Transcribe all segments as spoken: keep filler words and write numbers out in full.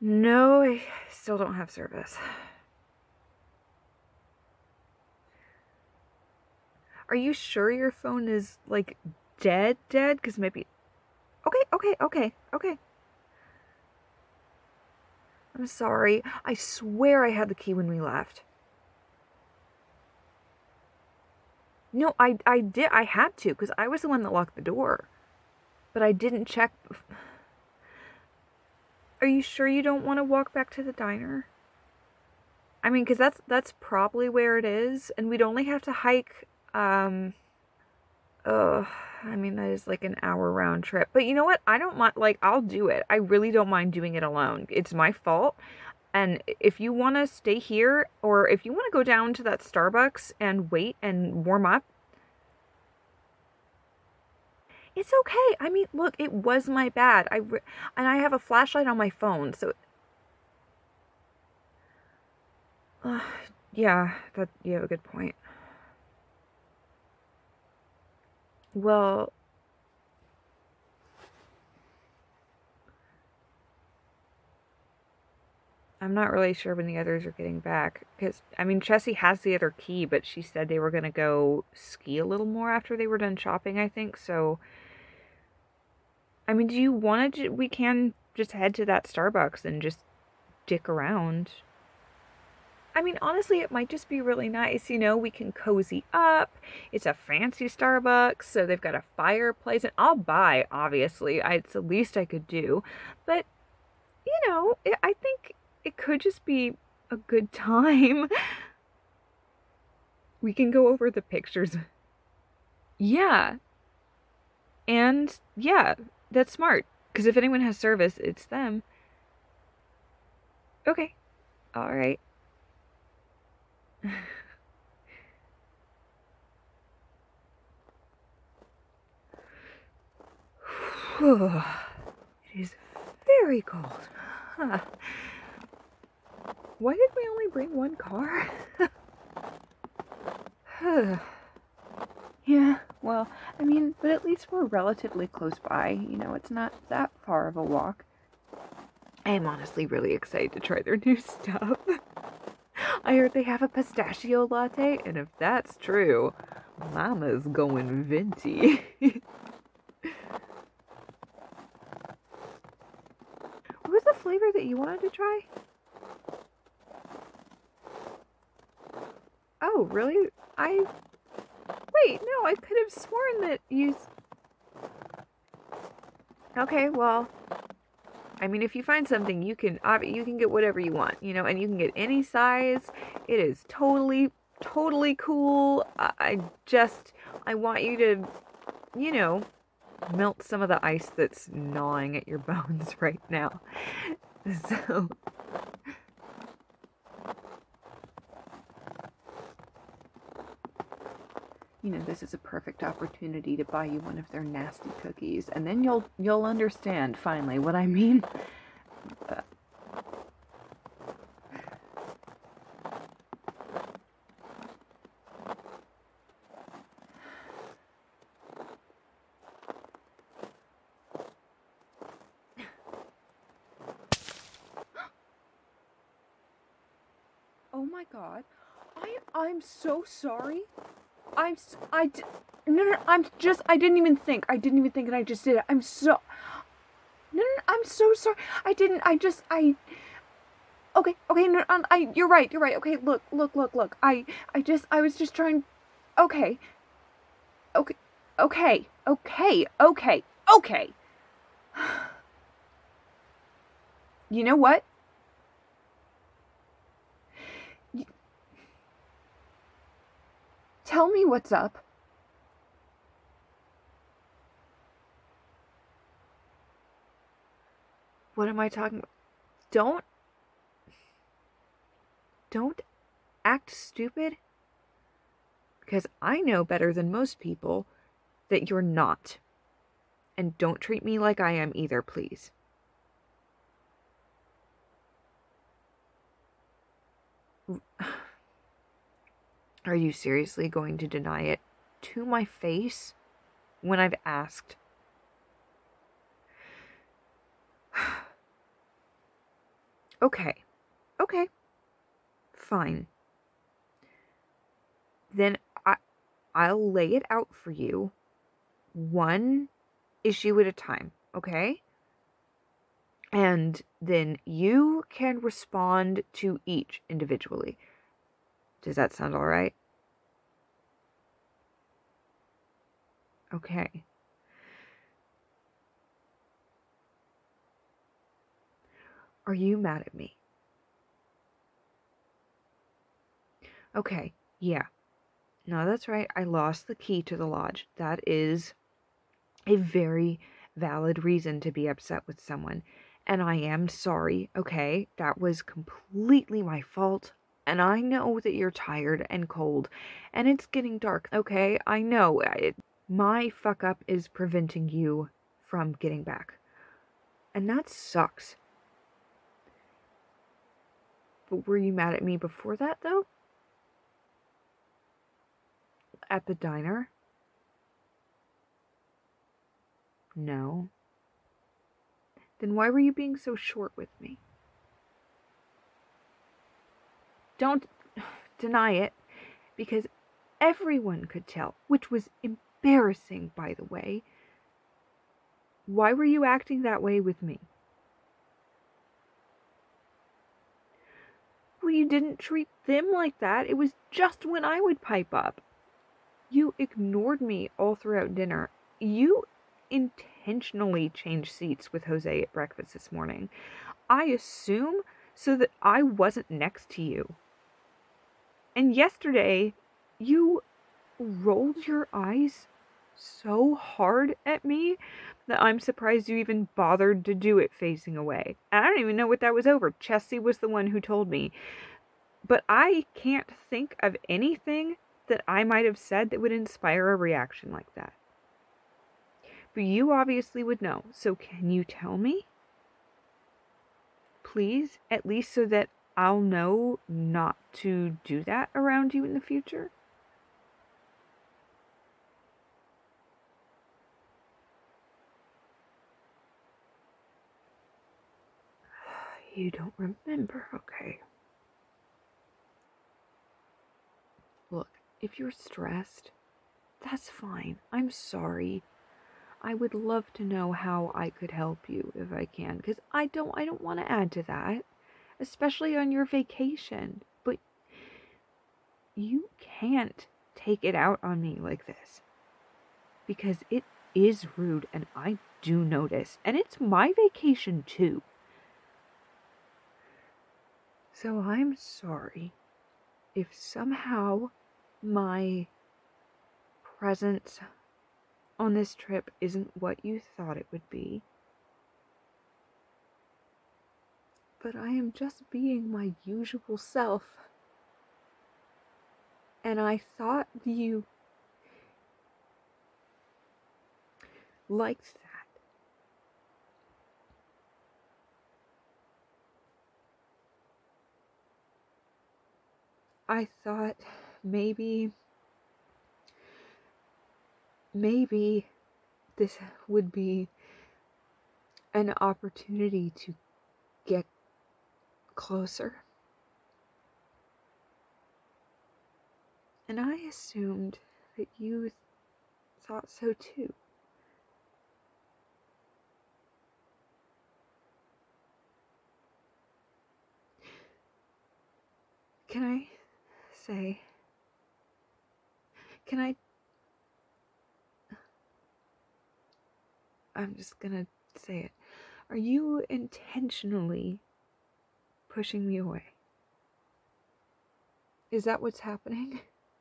No, I still don't have service. Are you sure your phone is, like, dead, dead? Because maybe... Okay, okay, okay, okay. I'm sorry. I swear I had the key when we left. No, I, I did. I had to, because I was the one that locked the door. But I didn't check. Are you sure you don't want to walk back to the diner? I mean, because that's, that's probably where it is, and we'd only have to hike, um... Ugh, I mean, that is like an hour round trip. But you know what? I don't mind, like, I'll do it. I really don't mind doing it alone. It's my fault. And if you want to stay here, or if you want to go down to that Starbucks and wait and warm up, it's okay. I mean, look, it was my bad. I re- and I have a flashlight on my phone, so... Uh, yeah, that, you have a good point. Well... I'm not really sure when the others are getting back. Because, I mean, Chessie has the other key, but she said they were going to go ski a little more after they were done shopping, I think. So, I mean, do you want to... We can just head to that Starbucks and just dick around. I mean, honestly, it might just be really nice. You know, we can cozy up. It's a fancy Starbucks, so they've got a fireplace. And I'll buy, obviously. I, it's the least I could do. But, you know, it, I think... it could just be a good time. We can go over the pictures. Yeah. And, yeah, that's smart. Because if anyone has service, it's them. Okay. All right. It is very cold. Huh. Why did we only bring one car? Yeah, well, I mean, but at least we're relatively close by. You know, it's not that far of a walk. I am honestly really excited to try their new stuff. I heard they have a pistachio latte, and if that's true, Mama's going venti. What was the flavor that you wanted to try? Oh, really? I... Wait, no, I could have sworn that you... Okay, well... I mean, if you find something, you can you can get whatever you want, you know, and you can get any size. It is totally, totally cool. I just, I want you to, you know, melt some of the ice that's gnawing at your bones right now. So... you know, this is a perfect opportunity to buy you one of their nasty cookies, and then you'll you'll understand finally what I mean. Uh, oh my God, I I'm so sorry. I'm, I, no, no, I'm just, I didn't even think, I didn't even think and I just did it. I'm so, no, no, I'm so sorry. I didn't, I just, I, okay, okay, no, um, I, you're right, you're right. Okay, look, look, look, look. I, I just, I was just trying, okay, okay, okay, okay, okay, okay. You know what? Tell me what's up. What am I talking about? Don't... Don't act stupid. Because I know better than most people that you're not. And don't treat me like I am either, please. Are you seriously going to deny it to my face when I've asked? Okay. Okay. Fine. Then I, I'll lay it out for you. One issue at a time, okay? And then you can respond to each individually. Does that sound all right? Okay. Are you mad at me? Okay, yeah. No, that's right. I lost the key to the lodge. That is a very valid reason to be upset with someone. And I am sorry, okay? That was completely my fault. And I know that you're tired and cold. And it's getting dark, okay? I know. It, my fuck up is preventing you from getting back. And that sucks. But were you mad at me before that, though? At the diner? No. Then why were you being so short with me? Don't deny it, because everyone could tell, which was embarrassing, by the way. Why were you acting that way with me? Well, you didn't treat them like that. It was just when I would pipe up. You ignored me all throughout dinner. You intentionally changed seats with Jose at breakfast this morning. I assume so that I wasn't next to you. And yesterday, you rolled your eyes so hard at me that I'm surprised you even bothered to do it facing away. And I don't even know what that was over. Chessie was the one who told me. But I can't think of anything that I might have said that would inspire a reaction like that. But you obviously would know. So can you tell me? Please, at least so that I'll know not to do that around you in the future? You don't remember, okay. Look, if you're stressed, that's fine. I'm sorry. I would love to know how I could help you if I can, because I don't I don't want to add to that, especially on your vacation. But you can't take it out on me like this, because it is rude and I do notice, and it's my vacation too. So I'm sorry if somehow my presence on this trip isn't what you thought it would be. But I am just being my usual self. And I thought you liked that. I thought maybe, maybe this would be an opportunity to get closer. And I assumed that you thought so too. Can I say, can I, I'm just gonna say it. Are you intentionally pushing me away? Is that what's happening?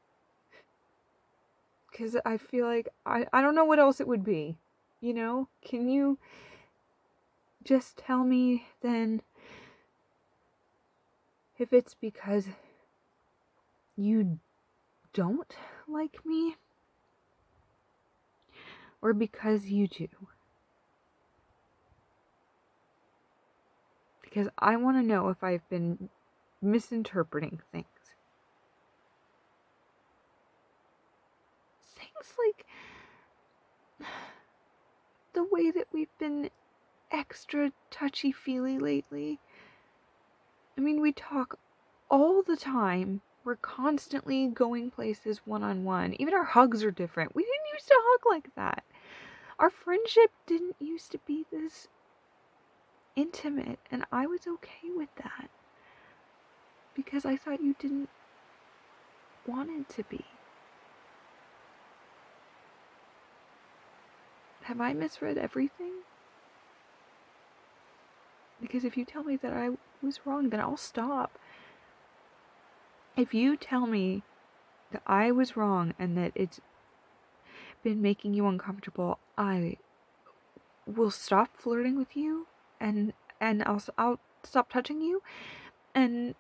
Because I feel like, I, I don't know what else it would be. You know? Can you just tell me then if it's because you don't like me? Or because you do? Because I want to know if I've been misinterpreting things. Things like the way that we've been extra touchy-feely lately. I mean, we talk all the time. We're constantly going places one-on-one. Even our hugs are different. We didn't used to hug like that. Our friendship didn't used to be this intimate, and I was okay with that. Because I thought you didn't want it to be. Have I misread everything? Because if you tell me that I was wrong, then I'll stop. If you tell me that I was wrong and that it's been making you uncomfortable, I will stop flirting with you, and and I'll I'll stop touching you, and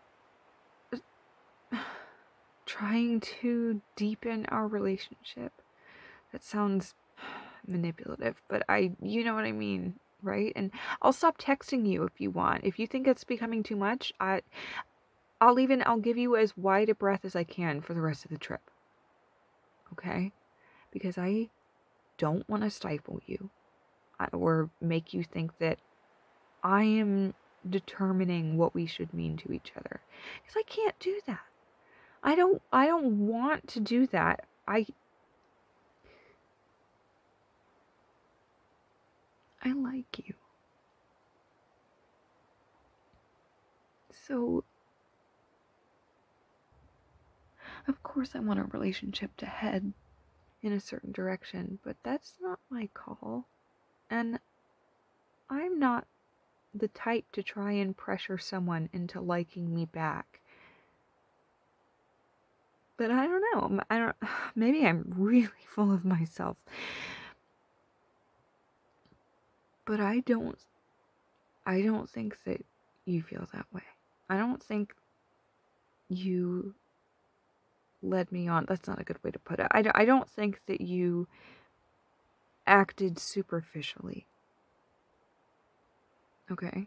trying to deepen our relationship. That sounds manipulative, but I you know what I mean, right? And I'll stop texting you if you want. If you think it's becoming too much, I I'll even I'll give you as wide a breath as I can for the rest of the trip. Okay? Because I don't want to stifle you or make you think that I am determining what we should mean to each other. Because I can't do that. I don't I don't want to do that. I I like you. So of course I want a relationship to head in a certain direction, but that's not my call. And I'm not the type to try and pressure someone into liking me back. But I don't know. I don't maybe I'm really full of myself. But I don't I don't think that you feel that way. I don't think you led me on. That's not a good way to put it. I, I don't think that you acted superficially. Okay?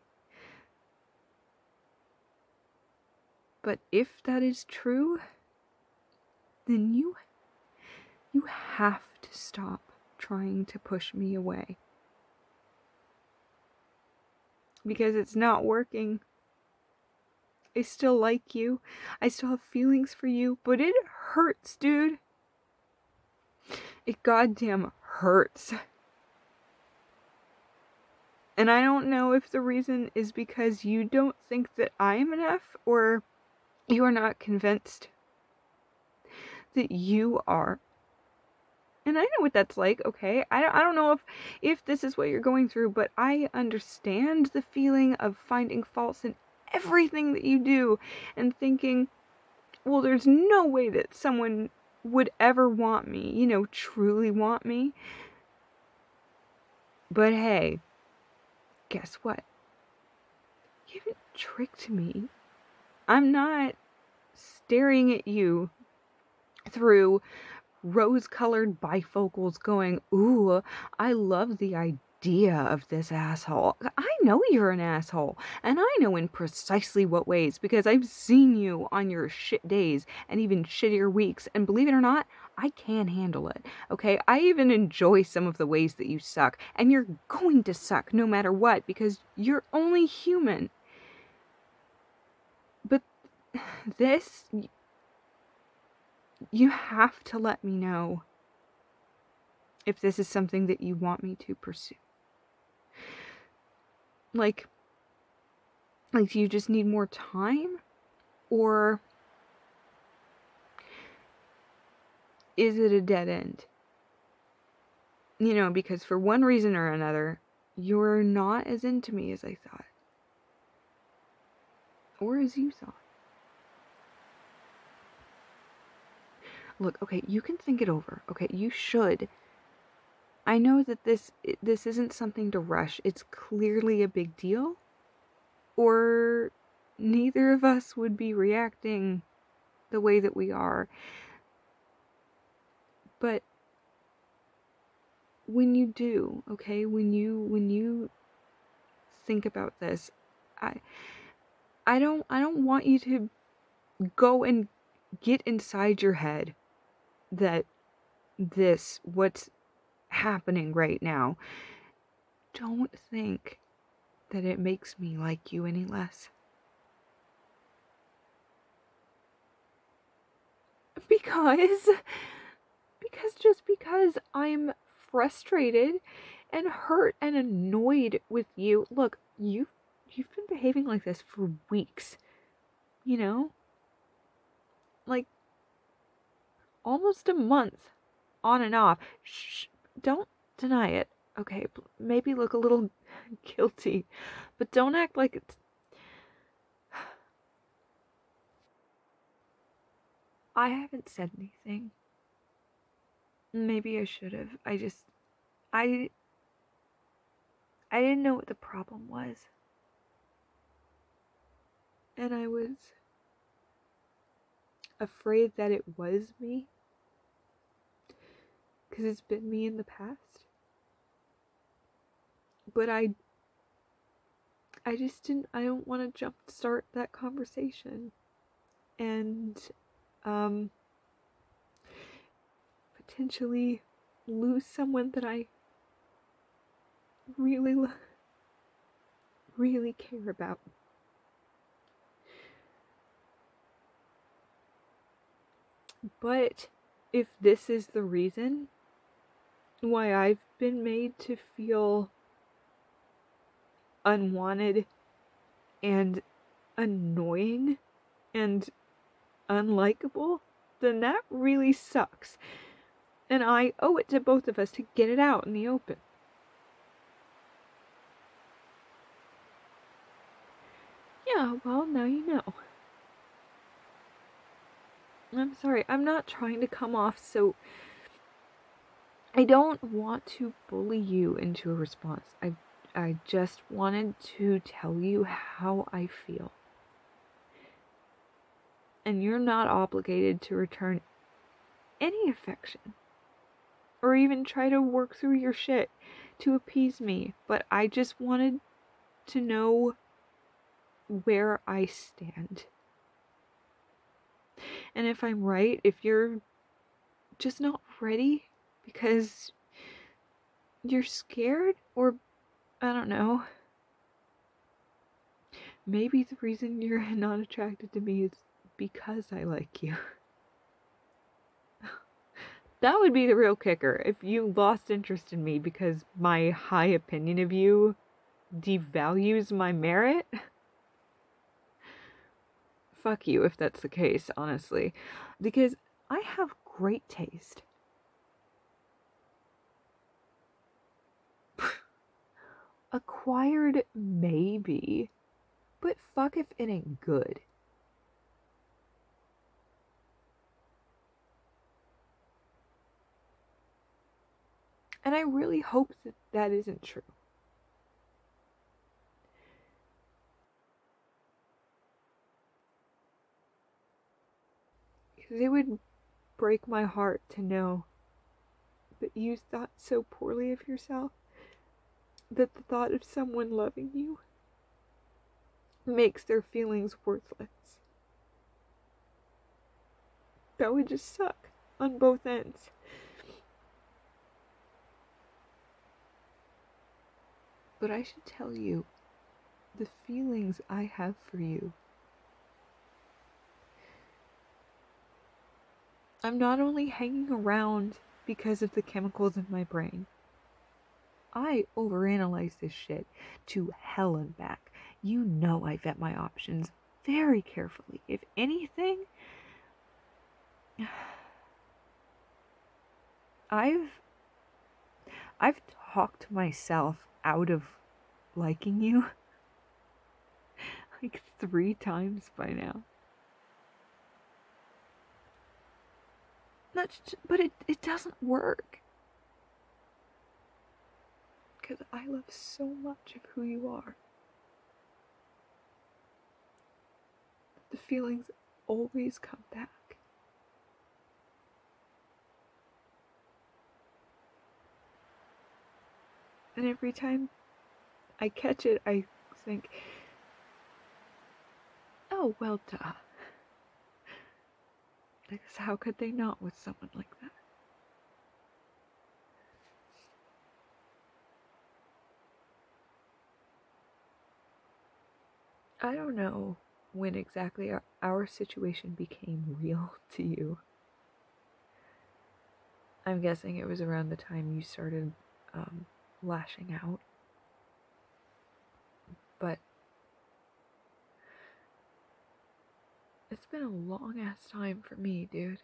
But if that is true, then you you have to stop trying to push me away. Because it's not working. I still like you. I still have feelings for you, but it hurts, dude. It goddamn hurts. And I don't know if the reason is because you don't think that I'm enough, or you are not convinced that you are. And I know what that's like, okay? I don't, I don't know if, if this is what you're going through, but I understand the feeling of finding faults in everything that you do and thinking, well, there's no way that someone would ever want me, you know, truly want me. But hey, guess what? You haven't tricked me. I'm not staring at you through rose-colored bifocals going, ooh, I love the idea of this asshole. I know you're an asshole, and I know in precisely what ways, because I've seen you on your shit days and even shittier weeks, and believe it or not, I can handle it, okay? I even enjoy some of the ways that you suck, and you're going to suck no matter what, because you're only human. But this, you have to let me know if this is something that you want me to pursue. Like, like, do you just need more time? Or is it a dead end? You know, because for one reason or another, you're not as into me as I thought. Or as you thought. Look, okay, you can think it over. Okay, you should. I know that this this isn't something to rush. It's clearly a big deal. Or neither of us would be reacting the way that we are. But when you do, okay, when you when you think about this, I I don't I don't want you to go and get inside your head that this, what's happening right now, don't think that it makes me like you any less. Because, because just because I'm frustrated and hurt and annoyed with you. Look, you've, you've been behaving like this for weeks, you know? Like, almost a month on and off. Shh, don't deny it. Okay, maybe look a little guilty, but don't act like it's... I haven't said anything. Maybe I should have. I just... I... I didn't know what the problem was. And I was afraid that it was me. Because it's been me in the past. But I... I just didn't... I don't want to jump start that conversation. And... Um... potentially lose someone that I really, really care about. But if this is the reason why I've been made to feel unwanted and annoying and unlikable, then that really sucks. And I owe it to both of us to get it out in the open. Yeah, well, now you know. I'm sorry, I'm not trying to come off so... I don't want to bully you into a response. I, I just wanted to tell you how I feel. And you're not obligated to return any affection. Or even try to work through your shit to appease me. But I just wanted to know where I stand. And if I'm right, if you're just not ready because you're scared, or I don't know, maybe the reason you're not attracted to me is because I like you. That would be the real kicker, if you lost interest in me because my high opinion of you devalues my merit. Fuck you if that's the case, honestly. Because I have great taste. Acquired, maybe. But fuck if it ain't good. And I really hope that that isn't true. Because it would break my heart to know that you thought so poorly of yourself, that the thought of someone loving you makes their feelings worthless. That would just suck on both ends. But I should tell you, the feelings I have for you, I'm not only hanging around because of the chemicals in my brain. I overanalyze this shit to hell and back. You know I vet my options very carefully. If anything, I've I've talked myself out of liking you like three times by now. That's just, but it, it doesn't work. Because I love so much of who you are. The feelings always come back. And every time I catch it, I think, oh, well, duh. Because how could they not with someone like that? I don't know when exactly our, our situation became real to you. I'm guessing it was around the time you started um, lashing out. But it's been a long ass time for me, dude.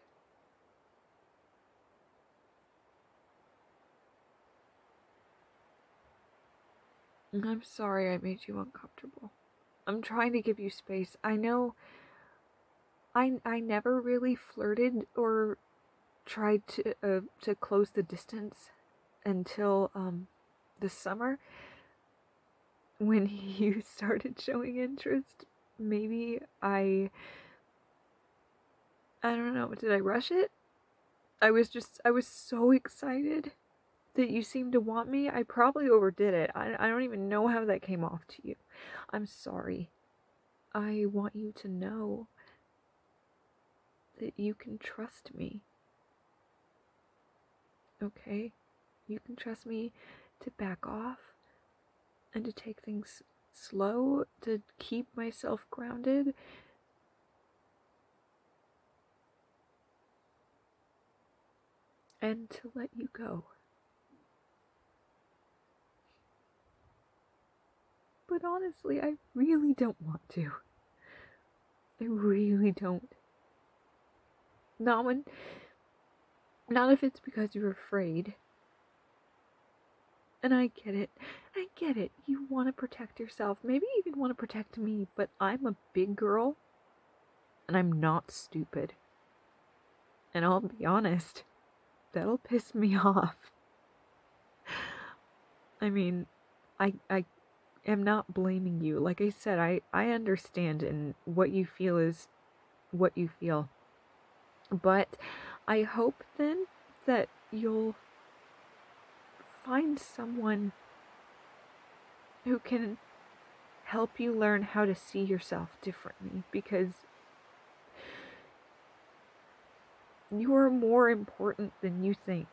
I'm sorry I made you uncomfortable. I'm trying to give you space. I know I I never really flirted or tried to uh, to close the distance until um this summer when you started showing interest. Maybe I I don't know, did I rush it? I was just I was so excited that you seemed to want me. I probably overdid it. I I don't even know how that came off to you. I'm sorry. I want you to know that you can trust me. Okay? You can trust me to back off and to take things slow, to keep myself grounded. And to let you go. But honestly, I really don't want to. I really don't. Not when, not if it's because you're afraid. And I get it. I get it. You want to protect yourself. Maybe you even want to protect me. But I'm a big girl. And I'm not stupid. And I'll be honest. That'll piss me off. I mean, I I am not blaming you. Like I said, I, I understand, and what you feel is what you feel. But I hope then that you'll find someone who can help you learn how to see yourself differently, because you are more important than you think.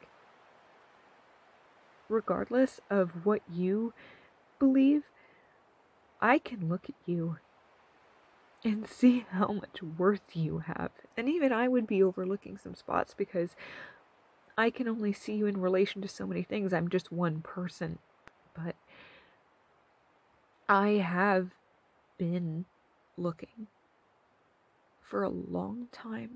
Regardless of what you believe, I can look at you and see how much worth you have. And even I would be overlooking some spots because I can only see you in relation to so many things. I'm just one person. But I have been looking for a long time.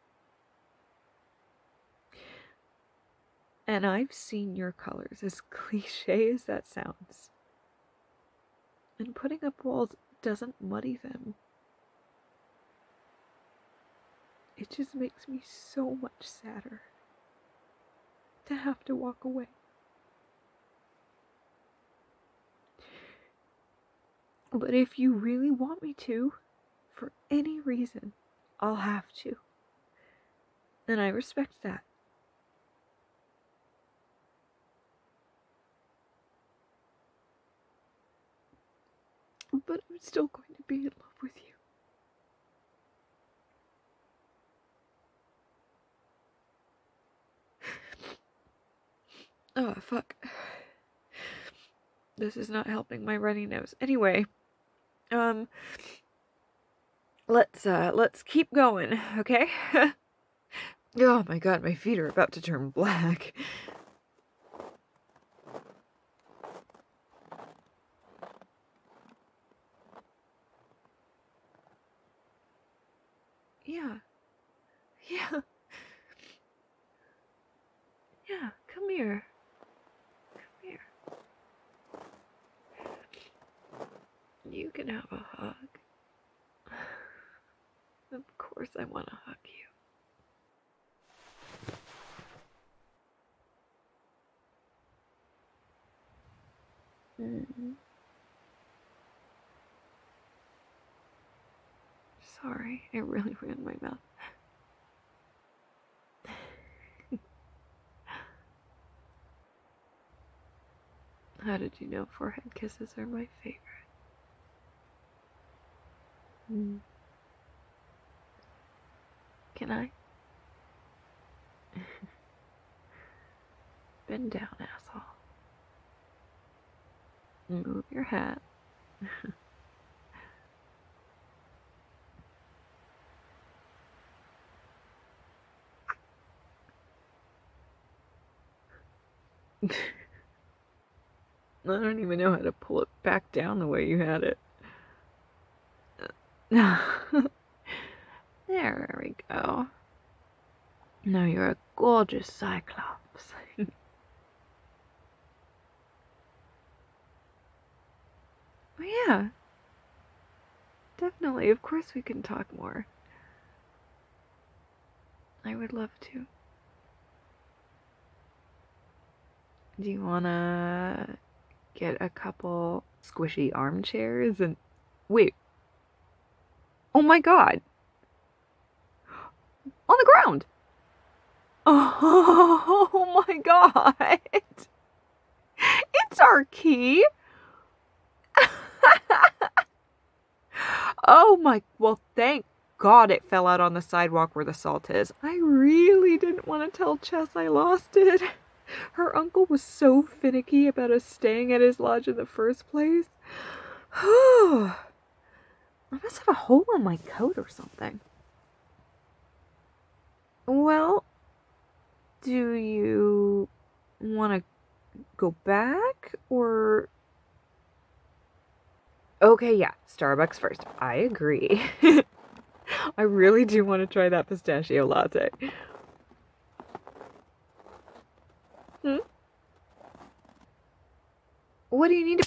And I've seen your colors, as cliche as that sounds. And putting up walls doesn't muddy them. It just makes me so much sadder to have to walk away. But if you really want me to, for any reason, I'll have to. And I respect that. But I'm still going to be in love with you. Oh, fuck. This is not helping my runny nose. Anyway, um, let's, uh, let's keep going, okay? Oh my god, my feet are about to turn black. Yeah. Yeah. Yeah, come here. Come here. You can have a hug. Of course I want to hug you. Mm-hmm. Sorry, I really ran my mouth. How did you know forehead kisses are my favorite? Mm. Can I? Bend down, asshole. Move your hat. I don't even know how to pull it back down the way you had it. There we go. Now you're a gorgeous Cyclops. Oh, yeah. Definitely. Of course we can talk more. I would love to. Do you wanna get a couple squishy armchairs and... Wait. Oh my god. On the ground. Oh my god. It's our key. Oh my... Well, thank God it fell out on the sidewalk where the salt is. I really didn't want to tell Chess I lost it. Her uncle was so finicky about us staying at his lodge in the first place. I must have a hole in my coat or something. Well, do you want to go back or... Okay, yeah, Starbucks first. I agree. I really do want to try that pistachio latte. Hmm? What do you need to